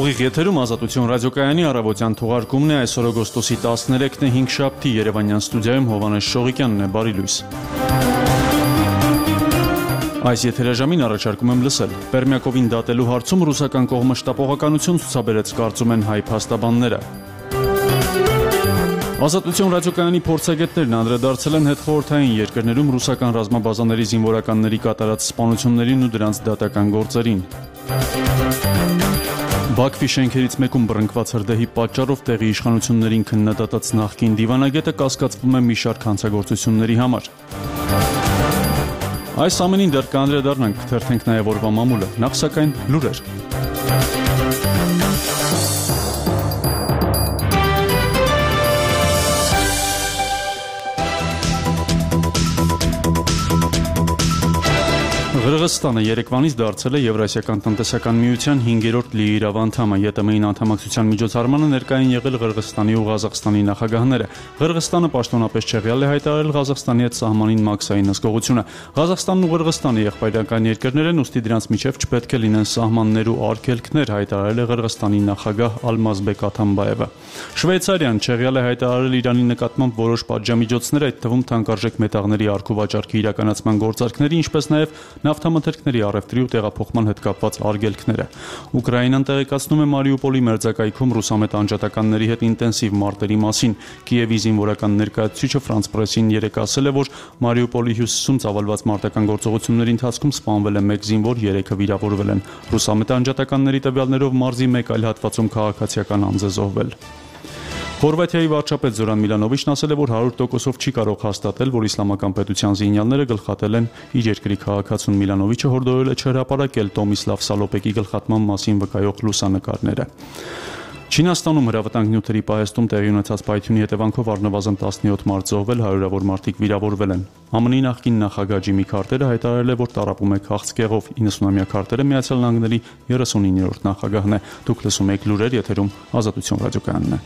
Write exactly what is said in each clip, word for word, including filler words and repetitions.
Ուղիղ եթերում Ազատություն ռադիոկայանի առավոտյան թողարկումն է այսօր օգոստոսի տասներեքն է հինգշաբթի Երևանյան ստուդիայում Հովհաննես Շողիկյանն է, բարի լույս։ Այս եթերաժամին առաջարկում եմ լսել. Պերմյակովին դատելու հարցում ռուսական կողմը շտապողականություն ցուցաբերեց, կարծում են հայ փաստաբանները։ Ազատություն ռադիոկայանի փորձագետներն անդրադարձել են հետխորհրդային երկրներում ռուսական ռազմաբազաների զինվորականների կատարած սպանություններին ու դրանց դատական գործերին։ Բաքվի շենքերից մեկում բռնկված հրդեհի պատճառով տեղի իշխանություններին քննադատած նախկին դիվանագետը կասկածվում է մի շարք հանցագործությունների համար։ Այս ամենին դեռ կանդրադառնանք, կթերթենք նաև օրվա մամուլը, նախ սակայն լուրեր։ Ղրղստանը երեկվանից դարձել է Եվրասիական տնտեսական միության հինգերորդ լիիրավ անդամը։ ԵՏՄ-ին անդամակցության միջոցառմանը ներկային եղել Ղրղստանի ու Ղազախստանի նախագահները։ Ղրղստանը պաշտոնապես չեղյալ է հայտարարել Ղազախստանի հետ սահմանին մաքսային հսկողությունը։ Ղազախստանն ու Ղրղստանը եղբայրական երկրներ են, ուստի դրանց միջև չպետք է լինեն սահմաններ ու արգելքներ, հայտարարել է Ղրղստանի նախագահ Ալմազբեկ Աթամբաևը։ Շվեյցարիան չեղյալ է հայտարարել Իրանի նկատմամբ որոշ պատժամիջոցներ, այդ թվում թանկարժեք մետաղների առք ու վաճառքի իրականացման գործարքների, ինչպես նաև նավթամթերքների առևտրի ու տեղափոխման հետ կապված արգելքները։ Ուկրաինան տեղեկացնում է Մարիուպոլի մերձակայքում ռուսամետ անջատականների հետ ինտենսիվ մարտերի մասին։ Կիևի զինվորական ներկայացուցիչը Ֆրանս պրեսին երեկ ասել է, որ Մարիուպոլի հյուսիսում ծավալված մարտական գործողությունների ընթացքում սպանվել է մեկ զինվոր, երեքը վիրավորվել են։ Ռուսամետ անջատականների տվյալներով մարզի մեկ այլ հատվածում քաղաքացիական անձ է զոհվել։ Խորվաթիայի վարչապետ Զորան Միլանովիչն ասել է, որ հարյուր տոկոսով չի կարող հաստատել, որ իսլամական պետության զինյալները գլխատել են իր երկրի քաղաքացուն։ Միլանովիչը հորդորել է չհրապարակել Տոմիսլավ Սալոպեկի գլխատման մասին վկայող լուսանկարները։ Չինաստանում հրավտանգ նյութերի պահեստում տեղի ունեցած պայթյունի հետևանքով առնվազն տասնյոթ մարդ զոհվել, հարյուրավոր մարդիկ վիրավորվել են։ ԱՄՆ-ի նախկին նախագահ Ջիմի Քարտերը հայտարարել է, որ տառապում է քաղցկեղով։ իննսունամյա Քարտերը Միացյալ Նահանգների երեսունիններորդ նախագահն է։ Դուք լսում եք լուրեր, եթերում Ազատություն ռադիոկայանն է։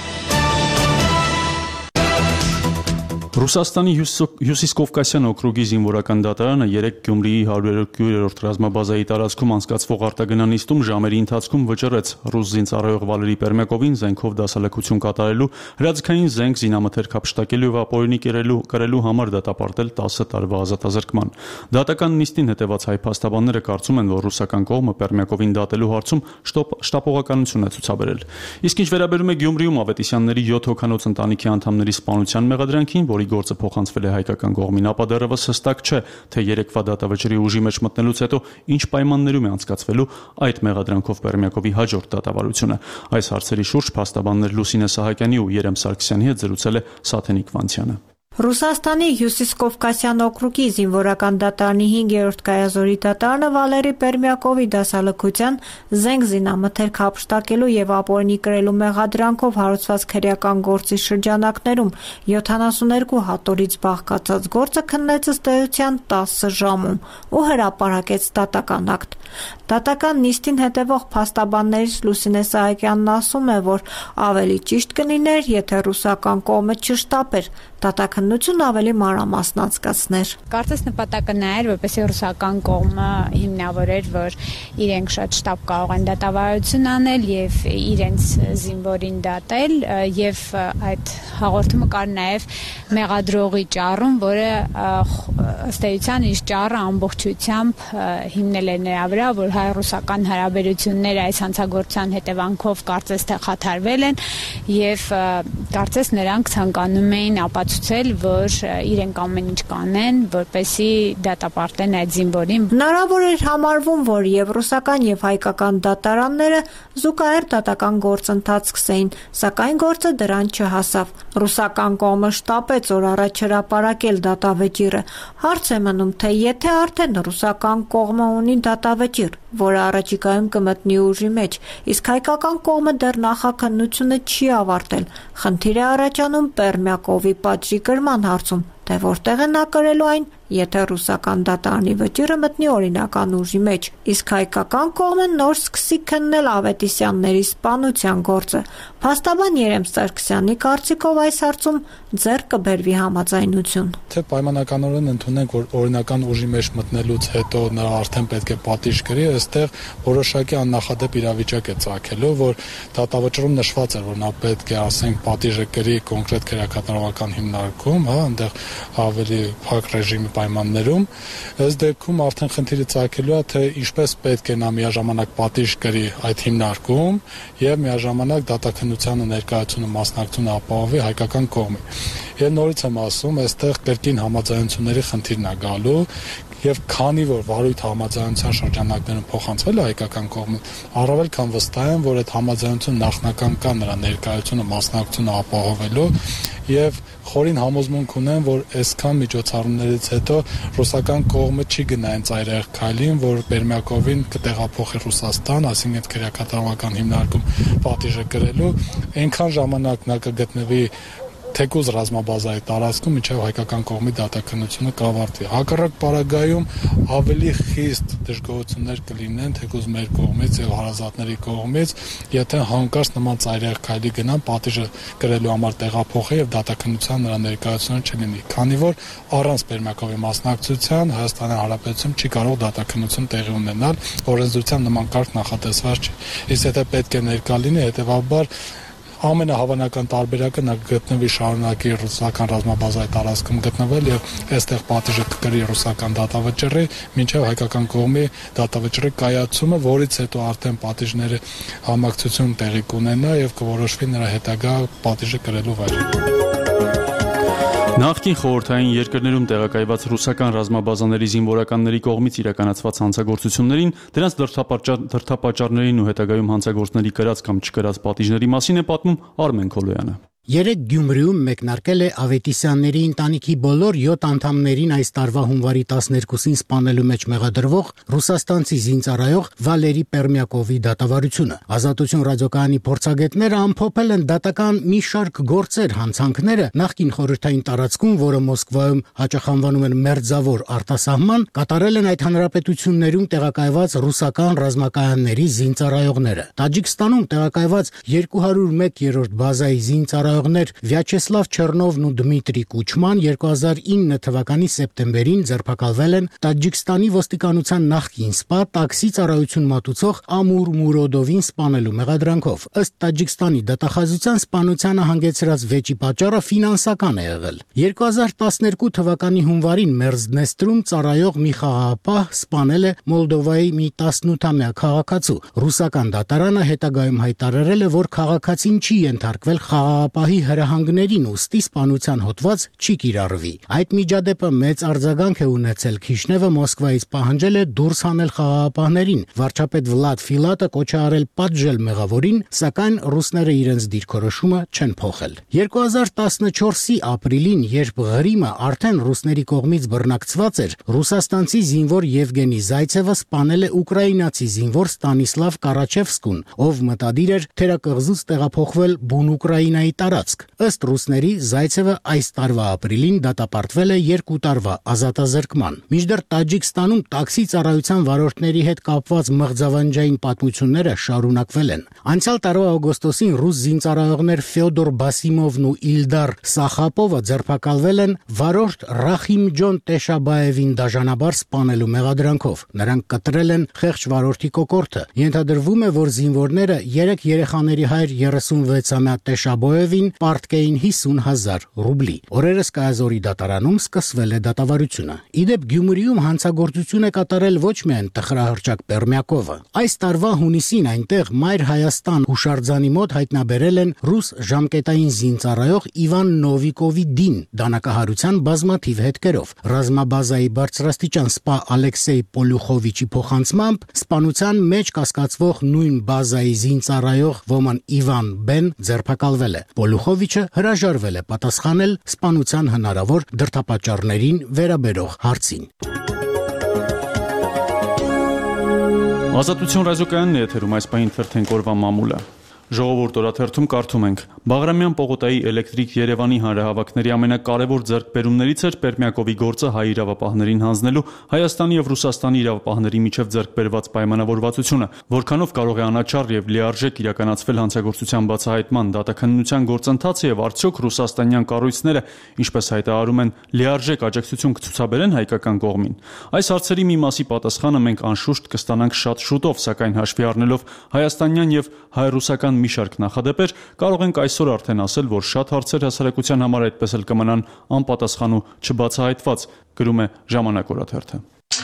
Ռուսաստանի Հյուսիսկովկասյան օկրուգի զինվորական դատարանը երեկ Գյումրիի հարյուրերորդ ռազմաբազայի տարածքում անցկացվող արտագնանիստում ժամերի ընթացքում վճռեց ռուս զինծառայող Վալերի Պերմյակովին զենքով դասալքություն կատարելու, հրաձգային զենք զինամթերք հափշտակելու եւ ապօրինի կրելու համար դատապարտել տասը տարվա ազատազրկման։ Դատական նիստին հետևած հայ փաստաբանները կարծում են, որ ռուսական կողմը Պերմյակովին դատելու հարցում շտապողականություն է ցուցաբերել։ Իսկ ինչ վերաբերում է Գյումրիում Ավետիսյանների յոթ հոգանոց ընտանիքի անդամների սպանության մեղադրանքին, որի գործը փոխանցվել է հայկական կողմին, ապա դեռևս հստակ չէ, թե երեկվա դատավճռի ուժի մեջ մտնելուց հետո ինչ պայմաններում է անցկացվելու այդ մեղադրանքով Պերմյակովի հաջորդ դատավարությունը։ Այս հարցերի շուրջ փաստաբաններ Լուսինե Սահակյանի ու Երեմ Սարգսյանի հետ զրուցել է Սաթենիկ Վանցյանը։ Ռուսաստանի Հյուսիսկովկասյան օկրուգի զինվորական դատարանի հինգերորդ կայազորի դատարանը Վալերի Պերմյակովի դասալքության զենք զինամթերք հափշտակելու եւ ապօրինի կրելու մեղադրանքով հարուցված քրեական գործի շրջանակներում յոթանասուներկու հատորից բաղկացած գործը քննեց ըստ էության տասը ժամում ու հրապարակեց դատական ակտ։ Դատական նիստին հետևող փաստաբաններից Լուսինե Սահակյանն ասում է, որ ավելի ճիշտ կլիներ, եթե ռուսական կողմը չշտապեր, դատաքննություն ավելի մանրամասն անցկացներ։ Կարծես նպատակը նա էր, որպեսզի ռուսական կողմը հիմնավորեր, որ իրենք շատ շտապ կարող են դատավարություն անել եւ իրենց զինվորին դատել, եւ այդ հաղորդումը կար նաեւ մեղադրողի ճառում, որը ըստ էության իր ճառը ամբողջությամբ հիմնել է նրա վրա, որ հայ-ռուսական հարաբերությունները այս հանցագործության հետևանքով կարծես թե խաթարվել են եւ կարծես նրանք ցանկանում էին ապացուցել, որ իրենք ամեն ինչ կանեն, որպեսզի դատապարտեն այդ զինվորին։ Հնարավոր էր համարվում, որ եւ ռուսական եւ հայկական դատարանները զուգահեռ դատական գործընթաց սկսեին, սակայն գործը դրան չհասավ։ Ռուսական կողմը շտապեց օր առաջ հրապարակել դատավճիռը։ Հարց է մնում, թե եթե արդեն ռուսական կողմը ունի դատավճիռ, որը առաջիկայում կմտնի ուժի մեջ, իսկ հայկական կողմը դեռ նախաքննությունը չի ավարտել, խնդիր է առաջանում Պերմյակովի պատժի կրման հարցում, թե որտեղ է նա կրելու այն, եթե ռուսական դատարանի վճիռը մտնի օրինական ուժի մեջ, իսկ հայկական կողմը նոր սկսի քննել Ավետիսյանների սպանության գործը։ Փաստաբան Երեմ Սարգսյանի կարծիքով այս հարցում ձեռք կբերվի համաձայնություն։ Թե պայմանականորեն ընդունենք, որ օրինական ուժի մեջ մտնելուց հետո նրա արդեն պետք է պատիժ կրի, այստեղ որոշակի աննախադեպ իրավիճակ է ծագելու, որ դատավճռում նշված է, որ նա պետք է, ասենք, պատիժը կրի կոնկրետ քրեակատարողական հիմնարկում, հա, այնտեղ ավելի փակ ռեժիմի պայմաններում, այս դեպքում արդեն խնդիրը ծագելու է, թե ինչպես պետք է նա միաժամանակ պատիժ կրի այդ հիմնարկում եւ միաժամանակ դատաքննությանը ներկայացումը մասնակցությունը ապահովի հայկական կողմի։ Եվ նորից եմ ասում, այստեղ կրկին համաձայնությունների խնդիրն է գալու եւ քանի որ վարույթ համաձայնության շրջանակներում փոխանցվել է հայկական կողմին, առավել քան վստահ եմ, որ այդ համաձայնությունը նախնական կա նրա ներկայությունը մասնակցությունը ապահովելու եւ խորին համոզմունք ունեմ, որ այսքան միջոցառումներից հետո ռուսական կողմը չի գնա այն ծայրահեղ քայլին, որ Պերմյակովին կտեղափոխի Ռուսաստան, այսինքն քրեակատարողական հիմնարկում պատիժը կրելու, այնքան ժամանակ նա կգտնվի թեկուզ ռազմաբազայի տարածքում, մինչև հայկական կողմի դատաքննությունը կավարտվի։ Հակառակ պարագայում ավելի խիստ դժգոհություններ կլինեն թեկուզ մեր կողմից եւ հարազատների կողմից, եթե հանկարծ նման ծայրահեղ քայլի գնան պատիժը կրելու համար տեղափոխի եւ դատաքննության նրա ներկայությունը չլինի, քանի որ առանց Պերմյակովի մասնակցության Հայաստանի Հանրապետություն չի կարող դատաքննություն տեղի ունենալ, օրենսդրության նման կարգ նախատեսված չի։ Իսկ եթե պետք է ներկա լինի, հետեւաբար ամենահավանական տարբերակը նա գտնվի շարունակի ռուսական ռազմաբազայի տարածքում գտնվել եւ այստեղ պատիժը կկրի ռուսական դատավճռի, մինչեւ հայկական կողմի դատավճռի կայացումը, որից հետո արդեն պատիժները համակցություն տեղի կունենա եւ կորոշվի նրա հետագա պատիժը կրելու վայրը։ Նախկին խորհրդային երկրներում տեղակայված ռուսական ռազմաբազաների զինվորականների կողմից իրականացված հանցագործություններին, դրանց դրդապատճառներին ու հետագայում հանցագործների կրած կամ չկրած պատիժների մասին է պատմում Արմեն Քոլոյանը։ Երեկ Գյումրիում մեկնարկել է Ավետիսյանների ընտանիքի բոլոր յոթ անդամներին այս տարվա հունվարի տասներկուսին սպանելու մեջ մեղադրվող ռուսաստանցի զինծառայող Վալերի Պերմյակովի դատավարությունը։ Ազատություն ռադիոկայանի փորձագետները ամփոփել են դատական մի շարք գործեր, հանցանքները նախկին խորհրդային տարածքում, որը Մոսկվայում հաճախ անվանում են մերձավոր արտասահման, կատարել են այդ հանրապետություններում տեղակայված ռուսական ռազմակայանների զինծառայողները։ Տաջիկստանում տեղակայված երկու հարյուր մեկ-րդ բազայի զինծառայող Վյաչեսլավ Չեռնովն ու Դմիտրի Կուչման երկու հազար ինը թվականի սեպտեմբերին ձերբակալվել են Տաջիկստանի ոստիկանության նախկին սպա տաքսի ծառայություն մատուցող Ամուր Մուրոդովին սպանելու մեղադրանքով։ Ըստ Տաջիկստանի դատախազության սպանությանը հանգեցրած վեճի պատճառը ֆինանսական է եղել։ երկու հազար տասներկու թվականի հունվարին Մերձդնեստրում ծառայող մի խաղաղապահ սպանել է Մոլդովայի մի տասնութամյա քաղաքացու։ Ռուսական դատարանը հետագայում հայտարարել է, որ քաղաքացին չի ենթարկվել խաղաղապահ հրահանգներին ու ստի սպանության հոդված չի կիրառվի։ Այդ միջադեպը մեծ արձագանք է ունեցել, Քիշնևը Մոսկվայից պահանջել է դուրս հանել խաղաղապահներին, վարչապետ Վլադ Ֆիլատը կոչ է արել պատժել մեղավորին, սակայն ռուսները իրենց դիրքորոշումը չեն փոխել։ երկու հազար տասնչորսի ապրիլին, երբ Ղրիմը արդեն ռուսների կողմից բռնակցված էր, ռուսաստանցի զինվոր Եվգենի Զայցևը սպանել է ուկրաինացի զինվոր Ստանիսլավ Կարաչևսկուն, ով մտադիր էր թերակղզուց տեղափոխվել բուն Ուկրաինայի տարածք։ Ըստ ռուսների Զայցևը այս տարվա ապրիլին դատապարտվել է երկու տարվա ազատազրկման։ Մինչդեռ Տաջիկստանում տաքսի ծառայության վարորդների հետ կապված մղձավանջային պատմությունները շարունակվել են։ Անցյալ տարվա օգոստոսին ռուս զինծառայողներ Ֆյոդոր Բասիմովն ու Իլդար Սախապովը ձերբակալվել են վարորդ Ռախիմջոն Տեշաբաևին դաժանաբար սպանելու մեղադրանքով։ Նրանք կտրել են խեղճ վարորդի կոկորդը։ Ենթադրվում է, որ զինվորները երեք երեխաների հայր երեսունվեցամյա Տեշաբոևին պարտկեին հիսուն հազար ռուբլի։ Օրերս Կայազորի դատարանում սկսվել է դատավարությունը։ Իդեպ Գյումրիում հանցագործություն է կատարել ոչ միայն տխրահռչակ Պերմյակովը։ Այս տարվա հունիսին այնտեղ Մայր Հայաստան հուշարձանի մոտ հայտնաբերել են ռուս ժամկետային զինծառայող Իվան Նովիկովի դին դանակահարության բազմաթիվ հետքերով։ Ռազմաբազայի բարձրաստիճան սպա Ալեքսեյ Պոլյուխովիչի փոխանցմամբ սպանության մեջ կասկածվող նույն բազայի զինծառայող Ոման Իվան Բեն ձերբակալվել է։ Պոլյուխովիչը հրաժարվել է պատասխանել սպանության հնարավոր դրդապատճառներին վերաբերող հարցին։ Ազատություն ռադիոկայանն է եթերում, այս պահին թերթենք օրվա մամուլը։ Ժողովուրդ օրաթերթում կարդում ենք. Բաղրամյան Պողոտայի Էլեկտրիկ Երևանի հանրահավաքների ամենակարևոր ձեռքբերումներից էր Պերմյակովի գործը հայ իրավապահներին հանձնելու Հայաստանի եւ Ռուսաստանի իրավապահների միջև ձեռքբերված պայմանավորվածությունը, որքանով կարող է անաչառ եւ լիարժեք իրականացվել հանցագործության բացահայտման դատաքննության գործընթացը եւ արդյոք ռուսաստանյան կառույցները, ինչպես հայտարարում են, լիարժեք աջակցություն կցուցաբերեն հայկական կողմին։ Այս հարցերի մի մասի պատասխանը մենք անշուշտ կստանանք շատ շուտով, սակայն հաշվի առնելով հայաստանյան եւ հայ-ռուսական մի շարք նախադեպեր, կարող ենք այսօր արդեն ասել, որ շատ հարցեր հասարակության համար այդպես էլ կմնան անպատասխան ու չբացահայտված, գրում է Ժամանակ օրաթերթը։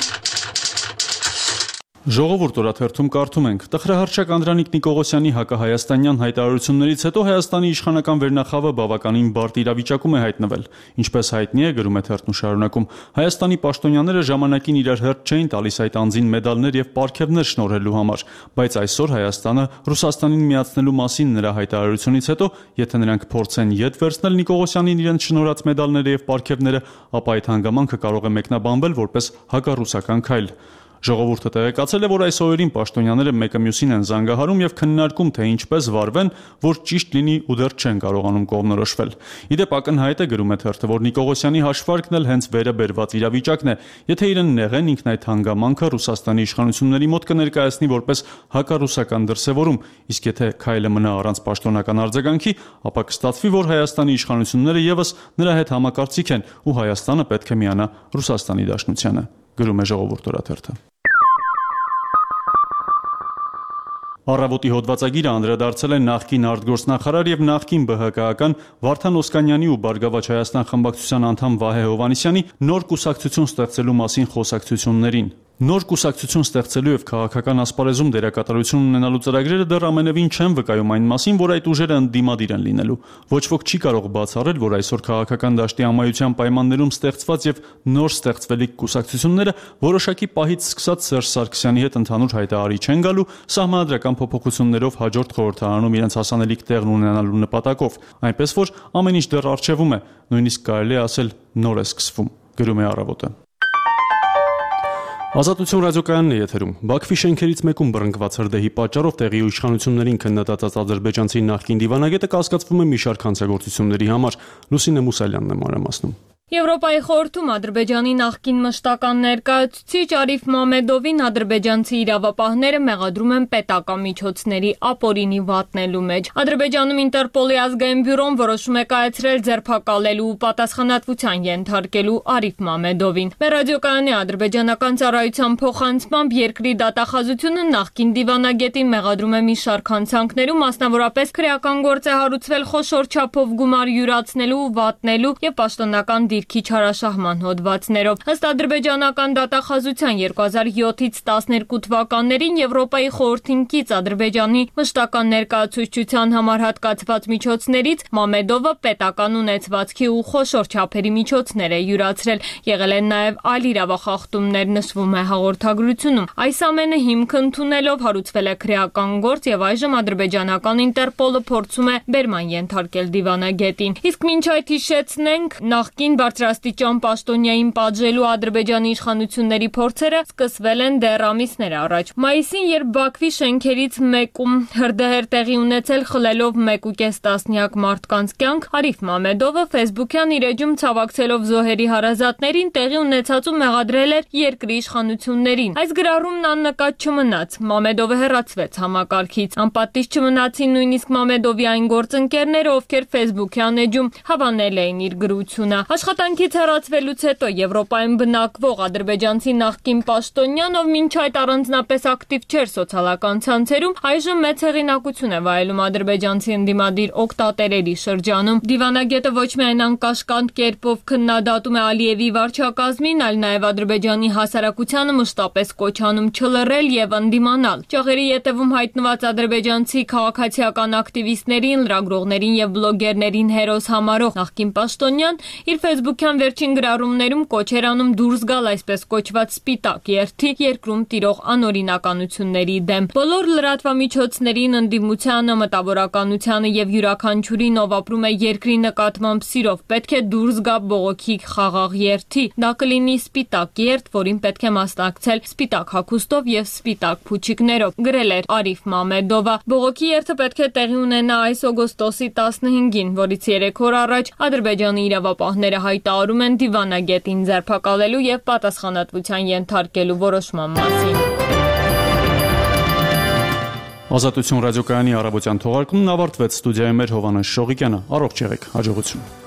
Ժողովուրդ օրաթերթում կարդում ենք. Տխրահարչակ Անդրանիկ Նիկողոսյանի հակահայաստանյան հայտարարություններից հետո Հայաստանի իշխանական վերնախավը բավականին բարդ իրավիճակում է հայտնվել։ Ինչպես հայտնի է, գրում է թերթն շարունակում, Հայաստանի պաշտոնյաները ժամանակին իրար հերթ չէին տալիս այդ անձին մեդալներ եւ պարգևներ շնորհելու համար, բայց այսօր Հայաստանը Ռուսաստանին միացնելու մասին նրա հայտարարությունից հետո, եթե նրանք փորձեն յետ վերցնել Նիկողոսյանին իրենց շնորհած մեդալները եւ պարգևները, ապա այդ հանգամանքը կարող է մեկնաբանվել որպես հակառուսական քայլ։ Ժողովուրդը տեղեկացել է, որ այս օրերին պաշտոնյաները մեկը մյուսին են զանգահարում եւ քննարկում, թե ինչպես վարվեն, որ ճիշտ լինի ու դեռ չեն կարողանում կողմնորոշվել։ Իդեպ ակնհայտ է, գրում է թերթը, որ Նիկողոսյանի հաշվարկն էլ հենց վերը բերված իրավիճակն է, եթե իրեն նեղեն, ինքն այդ հանգամանքը Ռուսաստանի իշխանությունների մոտ կներկայացնի որպես հակառուսական դրսևորում, իսկ եթե քայլը մնա առանց պաշտոնական արձագանքի, ապա կստացվի, որ Հայաստանի իշխանությունները եւս նրա հետ համակարծիք են ու Հայաստանը պետք է միանա Ռուսաստանի դաշնությանը, գրում է Ժողովուրդ օրաթերթը։ Առավոտի հոդվածագիրը անդրադարձել է նախկին արտգործնախարար եւ նախկին Բ Հ Կ-ական Վարդան Օսկանյանի ու Բարգավաճ Հայաստան խմբակցության անդամ Վահե Հովհաննիսյանի նոր կուսակցություն ստեղծելու մասին խոսակցություններին։ Նոր կուսակցություն ստեղծելու եւ քաղաքական ասպարեզում դերակատարություն ունենալու ծրագրերը դեռ ամենևին չեն վկայում այն մասին, որ այդ ուժերը ընդդիմադիր են լինելու։ Ոչ ոք չի կարող բացառել, որ այսօր քաղաքական դաշտի ամայության պայմաններում ստեղծված եւ նոր ստեղծվելիք կուսակցությունները որոշակի պահից սկսած Սերժ Սարգսյանի հետ ընդհանուր հայտարարի չեն գալու սահմանադրական փոփոխություններով հաջորդ խորհրդարանում իրենց հասանելիք տեղն ունենալու նպատակով, այնպես որ ամեն ինչ դեռ առջևում է, նույնիսկ կարելի է ասել նոր է սկսվում, գրում է Առավոտը։ Ազատություն ռադիոկայանն է եթերում։ Բաքվի շենքերից մեկում բռնկված հրդեհի պատճառով տեղի իշխանություններին քննադատած ադրբեջանցի նախկին դիվանագետը կասկածվում է մի շարք հանցագործությունների համար։ Լուսինե Մուսալյանն է մանրամասնում։ Եվրոպայի խորհրդում Ադրբեջանի նախկին մշտական ներկայացուցիչ Արիֆ Մամեդովին ադրբեջանցի իրավապահները մեղադրում են պետական միջոցների ապօրինի վատնելու մեջ։ Ադրբեջանում Ինտերպոլի ազգային բյուրոն որոշում է կայացրել ձերբակալելու ու պատասխանատվության ենթարկելու Արիֆ Մամեդովին։ Մեր ռադիոկայանի ադրբեջանական ծառայության փոխանցմամբ երկրի դատախազությունը նախկին դիվանագետին մեղադրում է մի շարք հանցանքներում, մասնավորապես քրեական գործ է հարուցվել խոշոր չափով գումար յուրացնելու ու վատնելու եւ պաշտոնական դիրքի չարաշահման հոդվածներով։ Ըստ ադրբեջանական դատախազության երկու հազար յոթից տասներկու թվականներին Եվրոպայի խորհրդին կից Ադրբեջանի մշտական ներկայացուցչության համար հատկացված միջոցներից Մամեդովը պետական ունեցվածքի ու խոշոր չափերի միջոցներ է յուրացրել։ Եղել են նաև այլ իրավախախտումներ, նշվում է հաղորդագրությունում։ Այս ամենը հիմք ընդունելով հարուցվել է քրեական գործ եւ այժմ ադրբեջանական Ինտերպոլը փորձում է բերման ենթարկել դիվանագետին։ Իսկ մինչ այդ հիշեցնենք, նախկին բարձրաստիճան պաշտոնյային պատժելու Ադրբեջանի իշխանությունների փորձերը սկսվել են դեռ ամիսներ առաջ։ Մայիսին, երբ Բաքվի շենքերից մեկում հրդեհեր տեղի ունեցել խլելով մեկ ու կես տասնյակ մարդկանց կյանք, Արիֆ Մամեդովը Facebook-յան իր էջում ցավակցելով զոհերի հարազատներին տեղի ունեցածու մեղադրել էր երկրի իշխանություններին։ Այս գրառումն աննկատ չմնաց։ Մամեդովը հեռացվեց համակարգից։ Անպատիժ չմնացին նույնիսկ Մամեդովի այն գործընկերները, ովքեր Facebook-յան էջում հավանել էին իր գրությունը։ Աշխատանքից հեռացվելուց հետո Եվրոպայում բնակվող ադրբեջանցի նախկին պաշտոնյան, ով մինչ այդ առանձնապես ակտիվ չէր սոցիալական ցանցերում, այժմ մեծ հեղինակություն է վայելում ադրբեջանցի ընդդիմադիր օգտատերերի շրջանում։ Դիվանագետը ոչ միայն անկաշկանդ կերպով քննադատում է Ալիևի վարչակազմին, այլ նաև Ադրբեջանի հասարակությանը մշտապես կոչանում չլռել եւ ընդդիմանալ։ Ճաղերի ետևում հայտնված ադրբեջանցի քաղաքացիական ակտիվիստներին, լրագրողներին եւ բլոգերներին հերոս համարող նախկին պաշտոնյան իր Ֆեյսբուքյան վերջին գրառումներում կոչ էր անում դուրս գալ այսպես կոչված սպիտակ երթի երկրում տիրող անօրինականությունների դեմ։ Բոլոր լրատվամիջոցներին, ընդդիմությանը, մտավորականությանը եւ յուրաքանչյուրին, ով ապրում է երկրի նկատմամբ սիրով, պետք է դուրս գա բողոքի խաղաղ երթի։ Դա կլինի սպիտակ երթ, որին պետք է մասնակցել սպիտակ հագուստով եւ սպիտակ փուչիկներով, գրել էր Արիֆ Մամեդովը։ Բողոքի երթը պետք է տեղի ունենա այս օգոստոսի տասնհինգին, որից երեք օր առաջ Ադրբեջանի իրավապահները հայտարարում են դիվանագետին ձերբակալելու եւ պատասխանատվության ենթարկելու որոշման մասին։ Ազատություն ռադիոկայանի առավոտյան թողարկումն ավարտվեց։ Ստուդիայում էր Հովանես Շողիկյանը։ Առողջ եղեք, հաջողություն։